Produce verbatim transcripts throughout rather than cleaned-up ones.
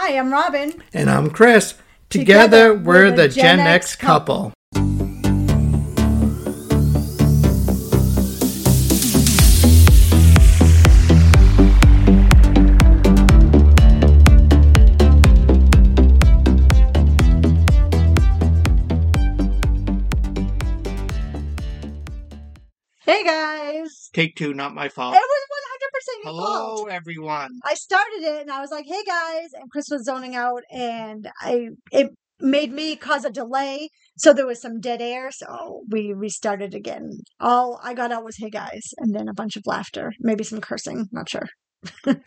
Hi, I'm Robin. And I'm Chris. Together, Together we're, we're the, the Gen, Gen X, X couple. Hey guys. Take two, not my fault. It was one hundred percent your Hello, fault. everyone. I started it and I was like, hey guys, and Chris was zoning out and I it made me cause a delay. So there was some dead air. So we restarted again. All I got out was, hey guys, and then a bunch of laughter, maybe some cursing, not sure. Anyway,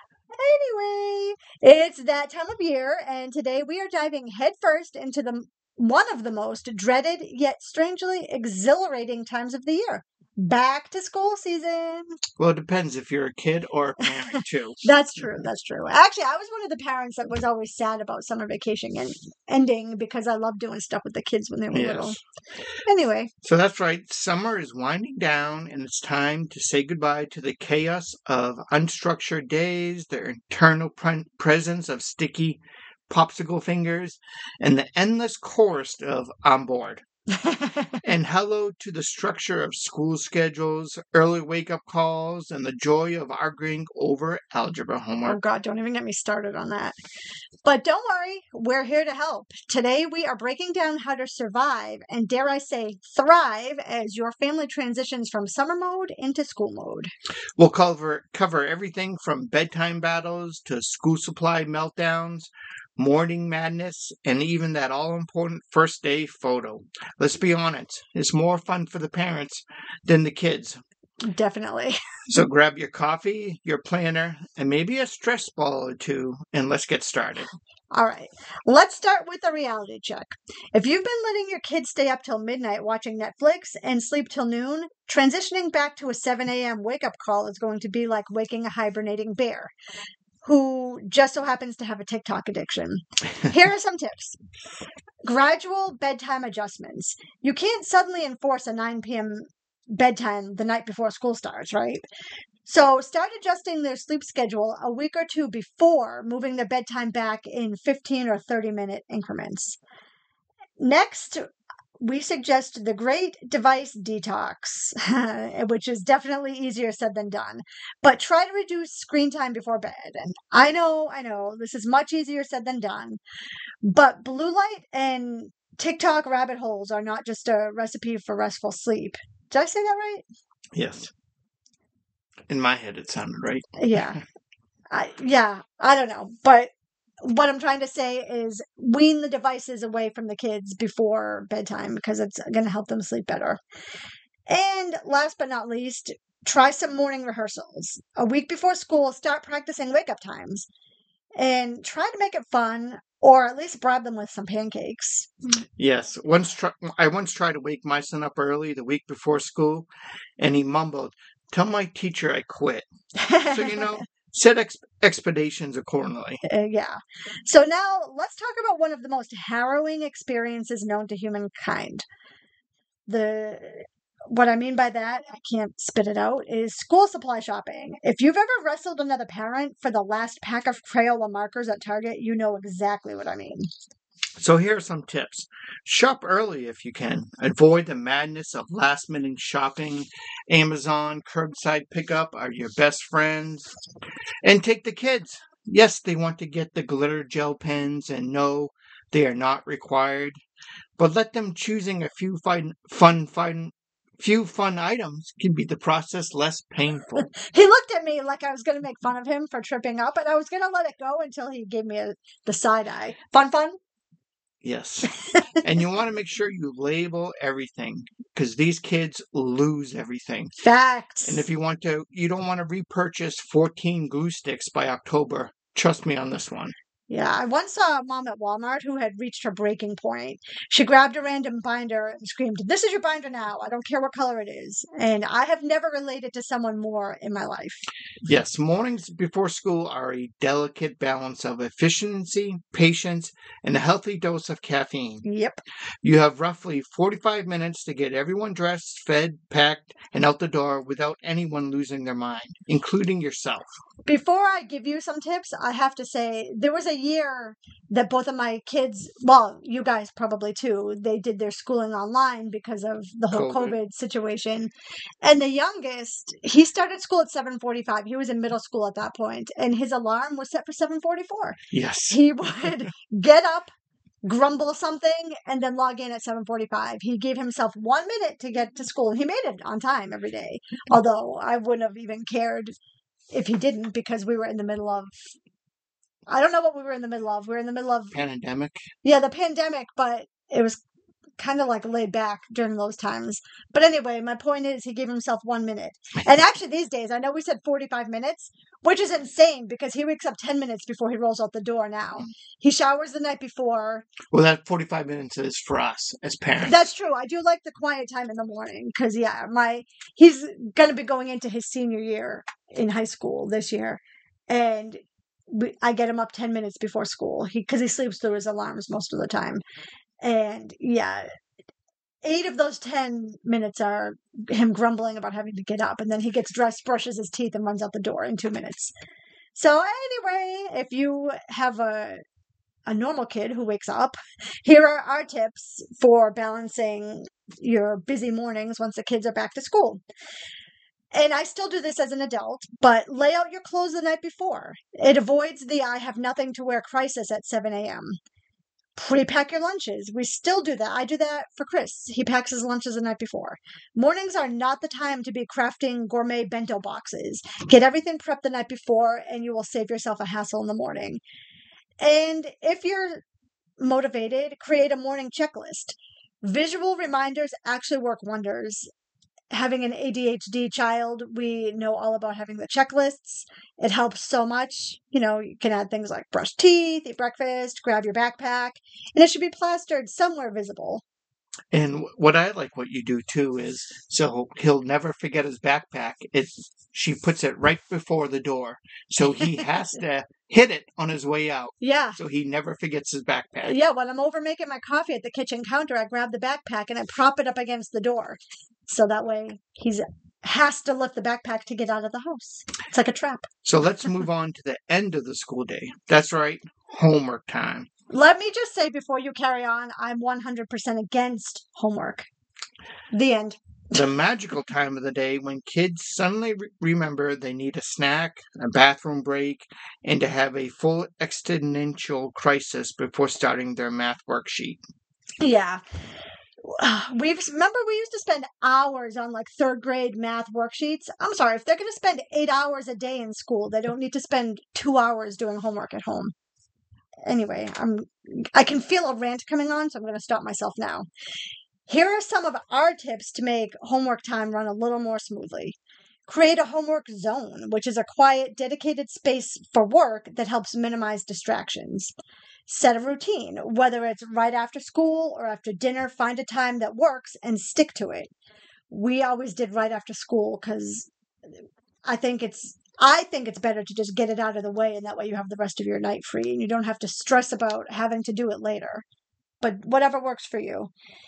it's that time of year and today we are diving headfirst into the one of the most dreaded yet strangely exhilarating times of the year. Back to school season. Well, it depends if you're a kid or a parent, too. That's true. That's true. Actually, I was one of the parents that was always sad about summer vacation and ending because I love doing stuff with the kids when they were yes. little. Anyway. So that's right. Summer is winding down, and it's time to say goodbye to the chaos of unstructured days, their eternal pre- presence of sticky popsicle fingers, and the endless chorus of on board. And hello to the structure of school schedules, early wake-up calls, and the joy of arguing over algebra homework. Oh, God, don't even get me started on that. But don't worry, we're here to help. Today, we are breaking down how to survive and, dare I say, thrive as your family transitions from summer mode into school mode. We'll cover, cover everything from bedtime battles to school supply meltdowns, morning madness, and even that all-important first day photo. Let's be honest, it's more fun for the parents than the kids. Definitely. So grab your coffee, your planner, and maybe a stress ball or two, and let's get started. All right, let's start with a reality check. If you've been letting your kids stay up till midnight watching Netflix and sleep till noon, transitioning back to a seven a.m. wake-up call is going to be like waking a hibernating bear who just so happens to have a TikTok addiction. Here are some tips. Gradual bedtime adjustments. You can't suddenly enforce a nine p.m. bedtime the night before school starts, right? So start adjusting their sleep schedule a week or two before moving their bedtime back in fifteen or thirty minute increments. Next, we suggest the great device detox, which is definitely easier said than done. But try to reduce screen time before bed. And I know, I know, this is much easier said than done. But blue light and TikTok rabbit holes are not just a recipe for restful sleep. Did I say that right? Yes. In my head, it sounded right. Yeah. I, yeah, I don't know. But what I'm trying to say is wean the devices away from the kids before bedtime because it's going to help them sleep better. And last but not least, try some morning rehearsals. A week before school, start practicing wake-up times. And try to make it fun, or at least bribe them with some pancakes. Yes. Once try- I once tried to wake my son up early the week before school, and he mumbled, "Tell my teacher I quit." So, you know, set ex- expectations accordingly. Uh, yeah. So now let's talk about one of the most harrowing experiences known to humankind. The what I mean by that, I can't spit it out, is school supply shopping. If you've ever wrestled another parent for the last pack of Crayola markers at Target, you know exactly what I mean. So here are some tips. Shop early if you can. Avoid the madness of last-minute shopping. Amazon, curbside pickup are your best friends. And take the kids. Yes, they want to get the glitter gel pens, and no, they are not required. But let them choosing a few fun, fun, fun, few fun items can be the process less painful. He looked at me like I was going to make fun of him for tripping up, and I was going to let it go until he gave me a, the side eye. Fun, fun? Yes. And you want to make sure you label everything because these kids lose everything. Facts. And if you want to, you don't want to repurchase fourteen glue sticks by October. Trust me on this one. Yeah, I once saw a mom at Walmart who had reached her breaking point. She grabbed a random binder and screamed, "This is your binder now. I don't care what color it is." And I have never related to someone more in my life. Yes, mornings before school are a delicate balance of efficiency, patience, and a healthy dose of caffeine. Yep. You have roughly forty-five minutes to get everyone dressed, fed, packed, and out the door without anyone losing their mind, including yourself. Before I give you some tips, I have to say there was a the year that both of my kids, well, you guys probably too, they did their schooling online because of the whole COVID. COVID situation. And the youngest, he started school at seven forty-five. He was in middle school at that point, and his alarm was set for seven forty-four. Yes. He would get up, grumble something, and then log in at seven forty-five. He gave himself one minute to get to school, and he made it on time every day. Although I wouldn't have even cared if he didn't, because we were in the middle of, I don't know what we were in the middle of. We were in the middle of, Pandemic. yeah, the pandemic, but it was kind of like laid back during those times. But anyway, my point is he gave himself one minute. And actually these days, I know we said forty-five minutes, which is insane because he wakes up ten minutes before he rolls out the door now. He showers the night before. Well, that forty-five minutes is for us as parents. That's true. I do like the quiet time in the morning because, yeah, my he's going to be going into his senior year in high school this year. And we, I get him up ten minutes before school because he, he sleeps through his alarms most of the time. And yeah, eight of those ten minutes are him grumbling about having to get up. And then he gets dressed, brushes his teeth, and runs out the door in two minutes. So anyway, if you have a, a normal kid who wakes up, here are our tips for balancing your busy mornings once the kids are back to school. And I still do this as an adult, but lay out your clothes the night before. It avoids the I have nothing to wear crisis at seven a.m. Pre-pack your lunches. We still do that. I do that for Chris. He packs his lunches the night before. Mornings are not the time to be crafting gourmet bento boxes. Get everything prepped the night before, and you will save yourself a hassle in the morning. And if you're motivated, create a morning checklist. Visual reminders actually work wonders. Having an A D H D child, we know all about having the checklists. It helps so much. You know, you can add things like brush teeth, eat breakfast, grab your backpack, and it should be plastered somewhere visible. And what I like what you do too is, so he'll never forget his backpack. It she puts it right before the door, so he has to hit it on his way out. Yeah. So he never forgets his backpack. Yeah, when I'm over making my coffee at the kitchen counter, I grab the backpack and I prop it up against the door. So that way he's has to lift the backpack to get out of the house. It's like a trap. So let's move on to the end of the school day. That's right, homework time. Let me just say before you carry on, I'm one hundred percent against homework. The end. The magical time of the day when kids suddenly re- remember they need a snack, a bathroom break, and to have a full existential crisis before starting their math worksheet. Yeah. We've remember we used to spend hours on like third grade math worksheets. I'm sorry, if they're going to spend eight hours a day in school, they don't need to spend two hours doing homework at home. Anyway, I'm I can feel a rant coming on, so I'm going to stop myself now. Here are some of our tips to make homework time run a little more smoothly. Create a homework zone, which is a quiet, dedicated space for work that helps minimize distractions. Set a routine, whether it's right after school or after dinner, find a time that works and stick to it. We always did right after school because I think it's I think it's better to just get it out of the way, and that way you have the rest of your night free and you don't have to stress about having to do it later. But whatever works for you.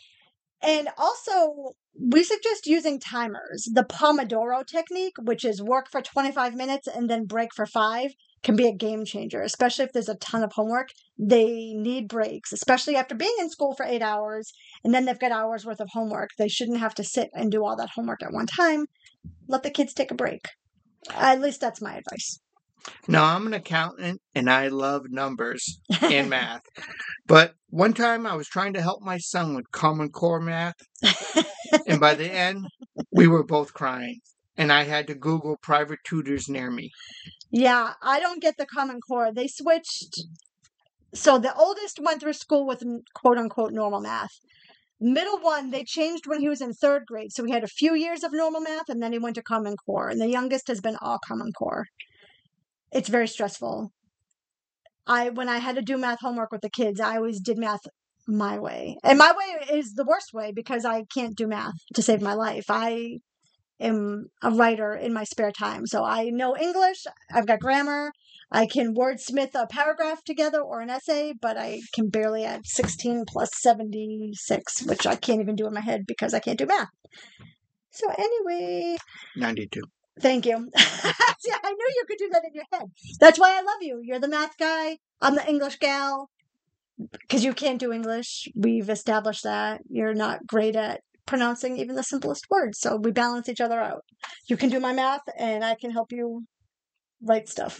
And also, we suggest using timers. The Pomodoro technique, which is work for twenty-five minutes and then break for five, can be a game changer, especially if there's a ton of homework. They need breaks, especially after being in school for eight hours, and then they've got hours worth of homework. They shouldn't have to sit and do all that homework at one time. Let the kids take a break. At least that's my advice. Now, I'm an accountant, and I love numbers and math. But one time I was trying to help my son with Common Core math, and by the end, we were both crying, and I had to Google private tutors near me. Yeah, I don't get the Common Core. They switched. So the oldest went through school with quote-unquote normal math. Middle one, they changed when he was in third grade. So he had a few years of normal math, and then he went to Common Core. And the youngest has been all Common Core. It's very stressful. I when I had to do math homework with the kids, I always did math my way. And my way is the worst way because I can't do math to save my life. I am a writer in my spare time. So I know English, I've got grammar, I can wordsmith a paragraph together or an essay, but I can barely add sixteen plus seventy-six, which I can't even do in my head because I can't do math. So anyway. ninety-two. Thank you. See, I knew you could do that in your head. That's why I love you. You're the math guy. I'm the English gal. Because you can't do English. We've established that. You're not great at pronouncing even the simplest words. So we balance each other out. You can do my math, and I can help you write stuff.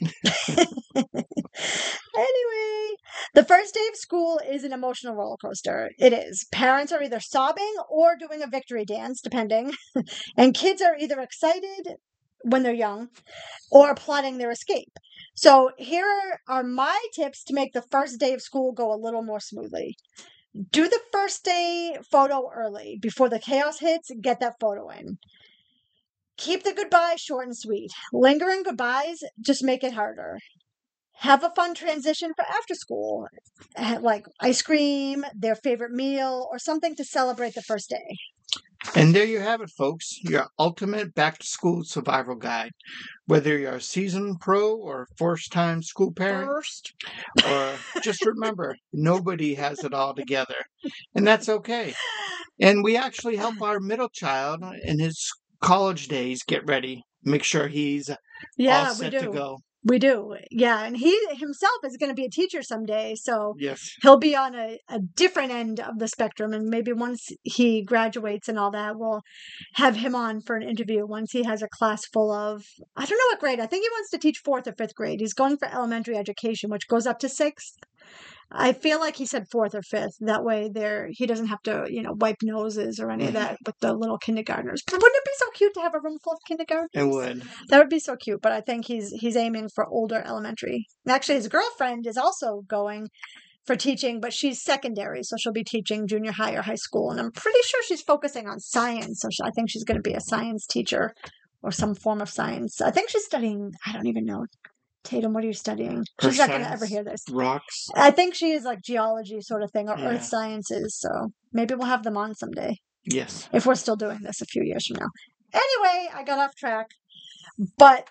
Anyway, the first day of school is an emotional roller coaster. It is. Parents are either sobbing or doing a victory dance, depending. And kids are either excited when they're young or plotting their escape. So here are my tips to make the first day of school go a little more smoothly. Do the first day photo early. Before the chaos hits, get that photo in. Keep the goodbyes short and sweet. Lingering goodbyes just make it harder. Have a fun transition for after school, like ice cream, their favorite meal, or something to celebrate the first day. And there you have it, folks, your ultimate back-to-school survival guide. Whether you're a seasoned pro or first-time school parent, First. or just remember, nobody has it all together, and that's okay. And we actually help our middle child in his college days get ready, make sure he's Yeah, all set we do. to go. We do. Yeah, and he himself is going to be a teacher someday, so Yes. he'll be on a, a different end of the spectrum, and maybe once he graduates and all that, we'll have him on for an interview once he has a class full of, I don't know what grade. I think he wants to teach fourth or fifth grade. He's going for elementary education, which goes up to sixth. I feel like he said fourth or fifth. That way there he doesn't have to, you know, wipe noses or any of that with the little kindergartners. But wouldn't it be so cute to have a room full of kindergartners? It would. That would be so cute, but I think he's he's aiming for older elementary. Actually, his girlfriend is also going for teaching, but she's secondary, so she'll be teaching junior high or high school. And I'm pretty sure she's focusing on science, so she, I think she's going to be a science teacher or some form of science. I think she's studying, I don't even know. Tatum, what are you studying? Earth She's not going to science, ever hear this. Rocks. I think she is like geology sort of thing or Yeah. earth sciences, so maybe we'll have them on someday. Yes. If we're still doing this a few years from now. Anyway, I got off track, but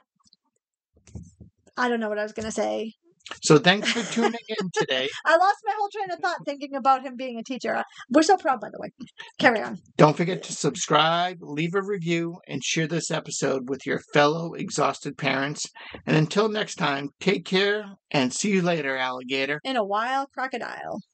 I don't know what I was going to say. So thanks for tuning in today. I lost my whole train of thought thinking about him being a teacher. We're so proud, by the way. Carry on. Don't forget to subscribe, leave a review, and share this episode with your fellow exhausted parents. And until next time, take care and see you later, alligator. In a wild crocodile.